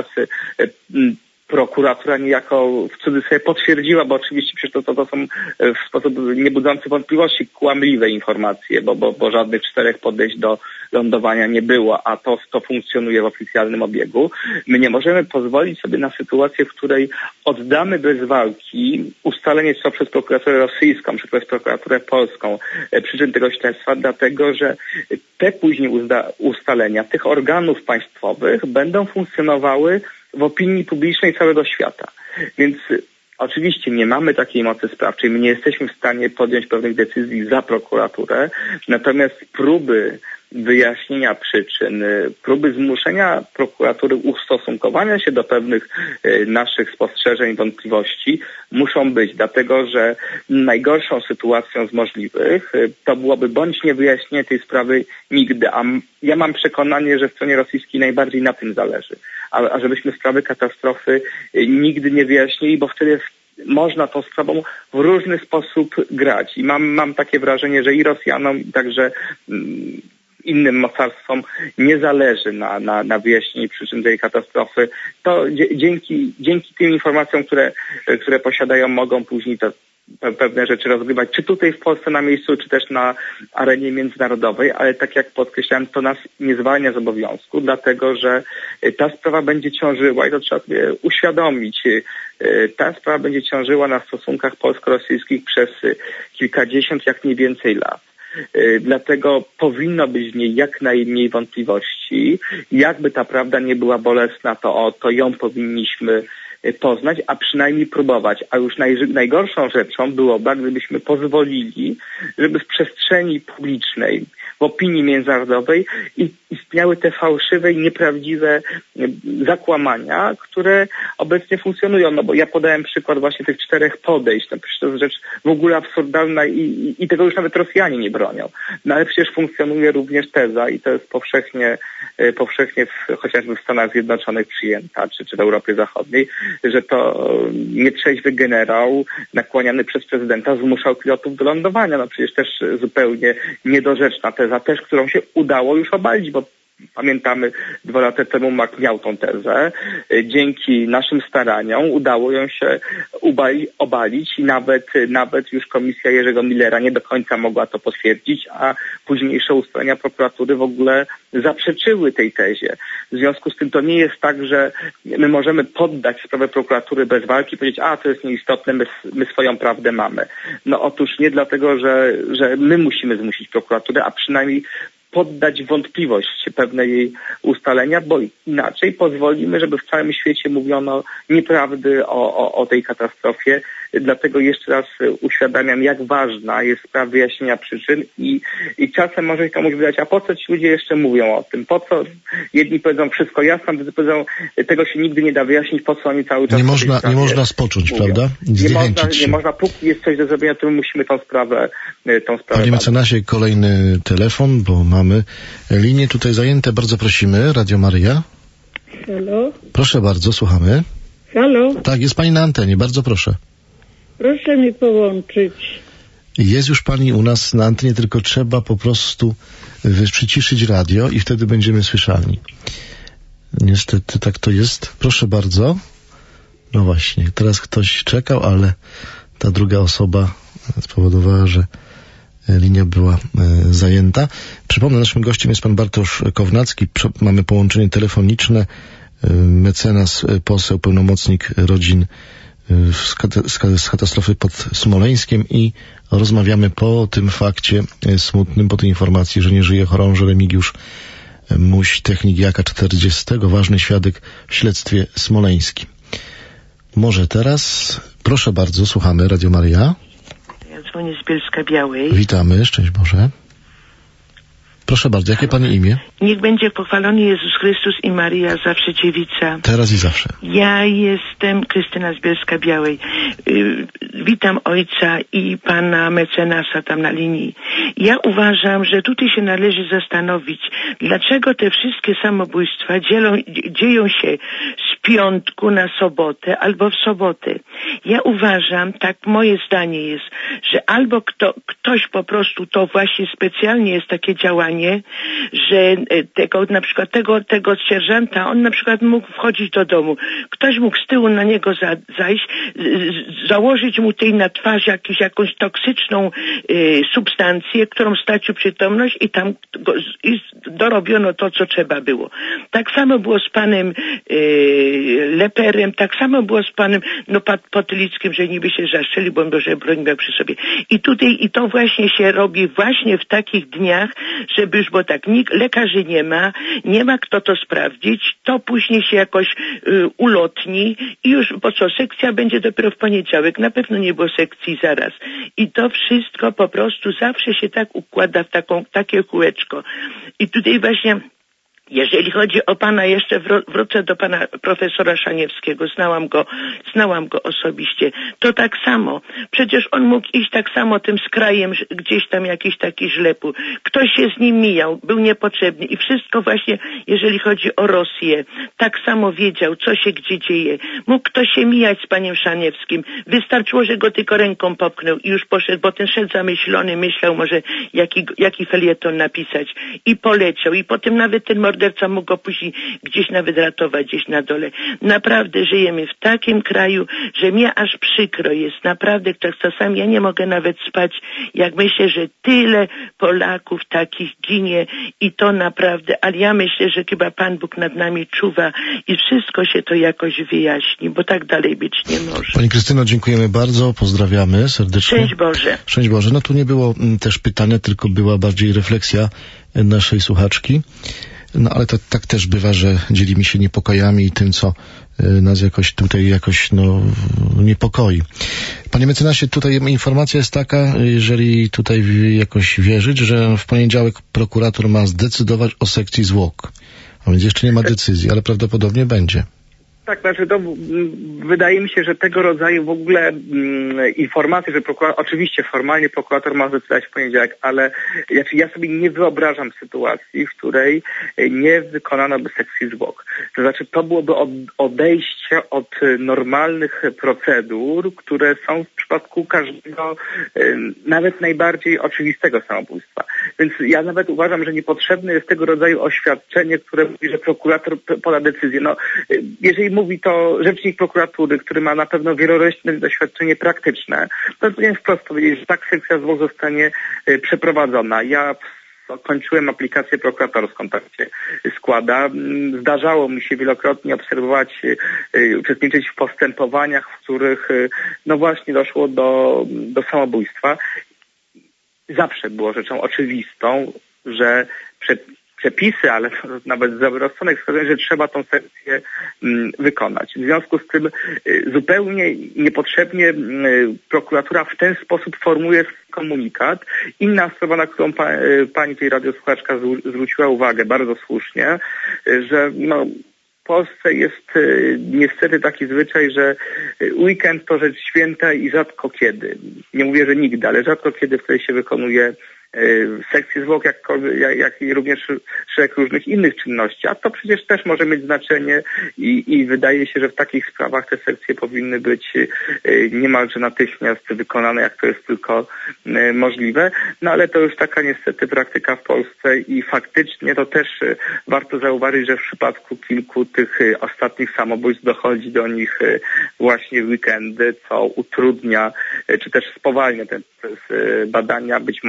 prokuratura niejako w cudzysłowie potwierdziła, bo oczywiście przecież to są w sposób niebudzący wątpliwości kłamliwe informacje, bo żadnych 4 podejść do lądowania nie było, a to funkcjonuje w oficjalnym obiegu. My nie możemy pozwolić sobie na sytuację, w której oddamy bez walki ustalenie co przez prokuraturę rosyjską, czy przez prokuraturę polską przyczyn tego śledztwa, dlatego że te później ustalenia tych organów państwowych będą funkcjonowały w opinii publicznej całego świata. Więc oczywiście nie mamy takiej mocy sprawczej, my nie jesteśmy w stanie podjąć pewnych decyzji za prokuraturę, natomiast próby wyjaśnienia przyczyn, próby zmuszenia prokuratury ustosunkowania się do pewnych naszych spostrzeżeń, wątpliwości muszą być, dlatego że najgorszą sytuacją z możliwych to byłoby bądź niewyjaśnienie tej sprawy nigdy, a ja mam przekonanie, że stronie rosyjskiej najbardziej na tym zależy, a żebyśmy sprawy katastrofy nigdy nie wyjaśnili, bo wtedy można tą sprawą w różny sposób grać i mam takie wrażenie, że i Rosjanom, i także innym mocarstwom nie zależy na wyjaśnieniu przyczyn tej katastrofy. To dzięki tym informacjom, które posiadają, mogą później pewne rzeczy rozgrywać, czy tutaj w Polsce na miejscu, czy też na arenie międzynarodowej, ale tak jak podkreślałem, to nas nie zwalnia z obowiązku, dlatego że ta sprawa będzie ciążyła i to trzeba sobie uświadomić. Ta sprawa będzie ciążyła na stosunkach polsko-rosyjskich przez kilkadziesiąt, jak nie więcej lat. Dlatego powinno być w niej jak najmniej wątpliwości. Jakby ta prawda nie była bolesna, to ją powinniśmy poznać, a przynajmniej próbować. A już najgorszą rzeczą byłoby, gdybyśmy pozwolili, żeby w przestrzeni publicznej, w opinii międzynarodowej istniały te fałszywe i nieprawdziwe zakłamania, które obecnie funkcjonują. No bo ja podałem przykład właśnie tych 4 podejść. No przecież to jest rzecz w ogóle absurdalna i tego już nawet Rosjanie nie bronią. No ale przecież funkcjonuje również teza i to jest powszechnie chociażby w Stanach Zjednoczonych przyjęta, czy w Europie Zachodniej, że to nietrzeźwy generał nakłaniany przez prezydenta zmuszał pilotów do lądowania. No przecież też zupełnie niedorzeczna teza, też którą się udało już obalić, bo pamiętamy 2 lata temu Mac miał tą tezę. Dzięki naszym staraniom udało ją się obalić i nawet już komisja Jerzego Millera nie do końca mogła to potwierdzić, a późniejsze ustalenia prokuratury w ogóle zaprzeczyły tej tezie. W związku z tym to nie jest tak, że my możemy poddać sprawę prokuratury bez walki i powiedzieć, to jest nieistotne, my swoją prawdę mamy. No otóż nie dlatego, że my musimy zmusić prokuraturę, a przynajmniej poddać wątpliwość pewne jej ustalenia, bo inaczej pozwolimy, żeby w całym świecie mówiono nieprawdy o tej katastrofie. Dlatego jeszcze raz uświadamiam, jak ważna jest sprawa wyjaśnienia przyczyn i czasem może się komuś wydać, a po co ci ludzie jeszcze mówią o tym? Po co? Jedni powiedzą wszystko jasno, drudzy powiedzą, tego się nigdy nie da wyjaśnić, po co oni cały czas nie można spocząć, mówią. Prawda? Nie można, póki jest coś do zrobienia, to my musimy tą sprawę Panie mecenasie, kolejny telefon, bo mamy linie tutaj zajęte. Bardzo prosimy. Radio Maryja. Halo? Proszę bardzo, słuchamy. Halo? Tak, jest pani na antenie, bardzo proszę. Proszę mi połączyć. Jest już pani u nas na antenie, tylko trzeba po prostu przyciszyć radio i wtedy będziemy słyszalni. Niestety tak to jest. Proszę bardzo. No właśnie, teraz ktoś czekał, ale ta druga osoba spowodowała, że linia była zajęta. Przypomnę, naszym gościem jest pan Bartosz Kownacki. Mamy połączenie telefoniczne. Mecenas, poseł, pełnomocnik rodzin z katastrofy pod Smoleńskiem i rozmawiamy po tym fakcie smutnym, po tej informacji, że nie żyje chorąży Remigiusz Muś, technik Jaka 40, ważny świadek w śledztwie smoleńskim. Może teraz, proszę bardzo, słuchamy, Radio Maryja. Ja dzwonię z Bielska-Białej. Witamy, szczęść Boże. Proszę bardzo, jakie Pani imię? Niech będzie pochwalony Jezus Chrystus i Maryja, zawsze dziewica. Teraz i zawsze. Ja jestem Krystyna z Bielska-Białej. Witam ojca i pana mecenasa tam na linii. Ja uważam, że tutaj się należy zastanowić, dlaczego te wszystkie samobójstwa dzieją się z piątku na sobotę albo w sobotę. Ja uważam, tak moje zdanie jest, że albo ktoś po prostu to właśnie specjalnie jest takie działanie, że na przykład tego sierżanta, on na przykład mógł wchodzić do domu. Ktoś mógł z tyłu na niego zajść, założyć mu tej na twarz jakąś toksyczną substancję, którą stracił przytomność i tam dorobiono to, co trzeba było. Tak samo było z panem Leperem, tak samo było z panem Potylickim, że niby się zaszczeli, bo Boże broń miał przy sobie. I to właśnie się robi właśnie w takich dniach, żeby już, bo tak lekarzy nie ma kto to sprawdzić, to później się jakoś ulotni i już, bo co, sekcja będzie dopiero w poniedziałek, na pewno nie było sekcji zaraz. I to wszystko po prostu zawsze się tak układa w takie kółeczko. I tutaj właśnie, jeżeli chodzi o pana, jeszcze wrócę do pana profesora Szaniewskiego, znałam go osobiście, to tak samo, przecież on mógł iść tak samo tym skrajem, gdzieś tam jakiś taki żlepu, ktoś się z nim mijał, był niepotrzebny i wszystko właśnie, jeżeli chodzi o Rosję, tak samo wiedział, co się gdzie dzieje, mógł ktoś się mijać z panem Szaniewskim, wystarczyło, że go tylko ręką popchnął i już poszedł, bo ten szedł zamyślony, myślał może jaki felieton napisać i poleciał i potem nawet ten morderca mógł go później gdzieś nawet ratować, gdzieś na dole. Naprawdę żyjemy w takim kraju, że mnie aż przykro jest. Naprawdę, czasami ja nie mogę nawet spać, jak myślę, że tyle Polaków takich ginie i to naprawdę, ale ja myślę, że chyba Pan Bóg nad nami czuwa i wszystko się to jakoś wyjaśni, bo tak dalej być nie może. Pani Krystyno, dziękujemy bardzo, pozdrawiamy serdecznie. Szczęść Boże. Szczęść Boże. No tu nie było też pytania, tylko była bardziej refleksja naszej słuchaczki. No ale to tak też bywa, że dzielimy się niepokojami i tym, co nas jakoś niepokoi. Panie mecenasie, tutaj informacja jest taka, jeżeli tutaj jakoś wierzyć, że w poniedziałek prokurator ma zdecydować o sekcji zwłok. A więc jeszcze nie ma decyzji, ale prawdopodobnie będzie. Tak, znaczy to wydaje mi się, że tego rodzaju w ogóle informacje, że oczywiście formalnie prokurator ma zdecydować w poniedziałek, ale ja sobie nie wyobrażam sytuacji, w której nie wykonano by sekcji zwłok. To znaczy to byłoby odejście od normalnych procedur, które są w przypadku każdego, nawet najbardziej oczywistego samobójstwa. Więc ja nawet uważam, że niepotrzebne jest tego rodzaju oświadczenie, które mówi, że prokurator poda decyzję. No, jeżeli mówi to rzecznik prokuratury, który ma na pewno wieloletnie doświadczenie praktyczne, to powinien wprost powiedzieć, że tak sekcja zwłok zostanie przeprowadzona. Ja kończyłem aplikację prokuratorską, tak się składa. Zdarzało mi się wielokrotnie obserwować, uczestniczyć w postępowaniach, w których no właśnie doszło do samobójstwa. Zawsze było rzeczą oczywistą, że przepisy, ale nawet zdrowy rozsądek wskazują, że trzeba tą sekcję wykonać. W związku z tym zupełnie niepotrzebnie prokuratura w ten sposób formuje komunikat. Inna sprawa, na którą pani tej radiosłuchaczka zwróciła uwagę bardzo słusznie, że w Polsce jest niestety taki zwyczaj, że weekend to rzecz święta i rzadko kiedy, nie mówię, że nigdy, ale rzadko kiedy wtedy się wykonuje sekcję zwłok, jak i również szereg różnych innych czynności, a to przecież też może mieć znaczenie i wydaje się, że w takich sprawach te sekcje powinny być niemalże natychmiast wykonane, jak to jest tylko możliwe, no ale to już taka niestety praktyka w Polsce i faktycznie to też warto zauważyć, że w przypadku kilku tych ostatnich samobójstw dochodzi do nich właśnie w weekendy, co utrudnia, czy też spowalnia ten proces badania, być może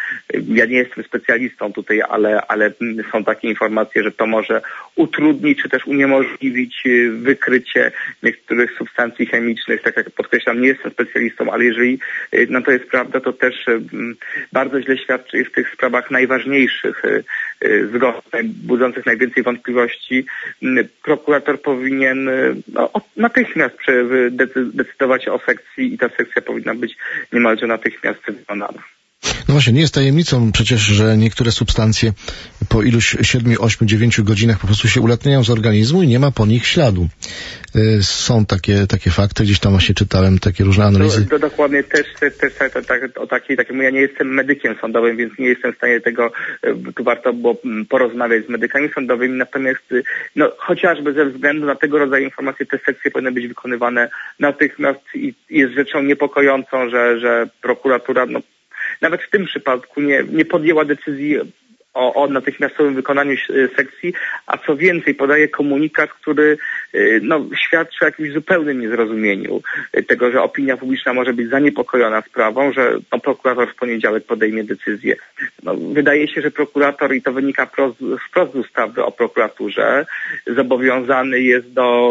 Ja nie jestem specjalistą tutaj, ale są takie informacje, że to może utrudnić czy też uniemożliwić wykrycie niektórych substancji chemicznych. Tak jak podkreślam, nie jestem specjalistą, ale jeżeli to jest prawda, to też bardzo źle świadczy w tych sprawach najważniejszych zgonów, budzących najwięcej wątpliwości. Prokurator powinien natychmiast decydować o sekcji i ta sekcja powinna być niemalże natychmiast wykonana. No właśnie, nie jest tajemnicą przecież, że niektóre substancje po iluś 7, 8, 9 godzinach po prostu się ulatniają z organizmu i nie ma po nich śladu. Są takie fakty, gdzieś tam właśnie czytałem takie różne analizy. To dokładnie też o takiej, ja nie jestem medykiem sądowym, więc nie jestem w stanie tego, tu warto było porozmawiać z medykami sądowymi, natomiast chociażby ze względu na tego rodzaju informacje te sekcje powinny być wykonywane natychmiast i jest rzeczą niepokojącą, że prokuratura nawet w tym przypadku nie podjęła decyzji o natychmiastowym wykonaniu sekcji, a co więcej podaje komunikat, który świadczy o jakimś zupełnym niezrozumieniu tego, że opinia publiczna może być zaniepokojona sprawą, że prokurator w poniedziałek podejmie decyzję. Wydaje się, że prokurator, i to wynika wprost z ustawy o prokuraturze, zobowiązany jest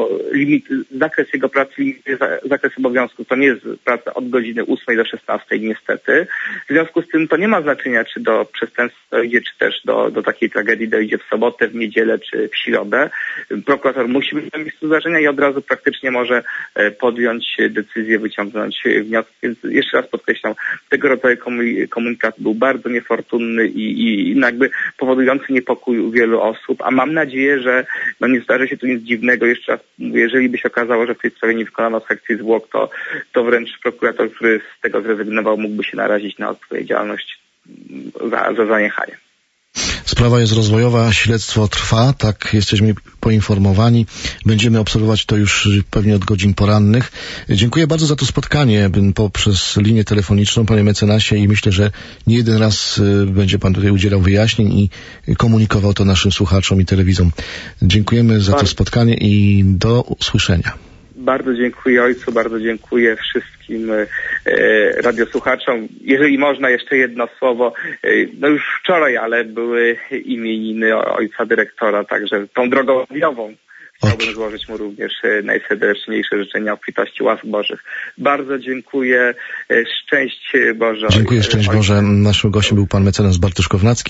zakres jego pracy limituje zakres obowiązków. To nie jest praca od godziny 8 do 16 niestety. W związku z tym to nie ma znaczenia, czy do przestępstwa dojdzie, czy też do takiej tragedii dojdzie w sobotę, w niedzielę czy w środę. Prokurator musi być na miejscu zdarzenia i od razu praktycznie może podjąć decyzję, wyciągnąć wnioski. Więc jeszcze raz podkreślam, tego rodzaju komunikat był bardzo niefortunny i jakby powodujący niepokój u wielu osób, a mam nadzieję, że nie zdarzy się tu nic dziwnego. Jeszcze raz mówię, jeżeli by się okazało, że w tej sprawie nie wykonano sekcji zwłok, to wręcz prokurator, który z tego zrezygnował, mógłby się narazić na odpowiedzialność za zaniechanie. Sprawa jest rozwojowa, śledztwo trwa, tak jesteśmy poinformowani. Będziemy obserwować to już pewnie od godzin porannych. Dziękuję bardzo za to spotkanie poprzez linię telefoniczną, panie mecenasie, i myślę, że nie jeden raz będzie pan tutaj udzielał wyjaśnień i komunikował to naszym słuchaczom i telewidzom. Dziękujemy za to spotkanie i do usłyszenia. Bardzo dziękuję ojcu, bardzo dziękuję wszystkim radiosłuchaczom. Jeżeli można, jeszcze jedno słowo. Już wczoraj, ale były imieniny ojca dyrektora, także tą drogą ogniową chciałbym złożyć mu również najserdeczniejsze życzenia obfitości łask Bożych. Bardzo dziękuję. Szczęść Boże. Dziękuję, szczęść Boże. Naszym gościem był pan mecenas Bartosz Kownacki.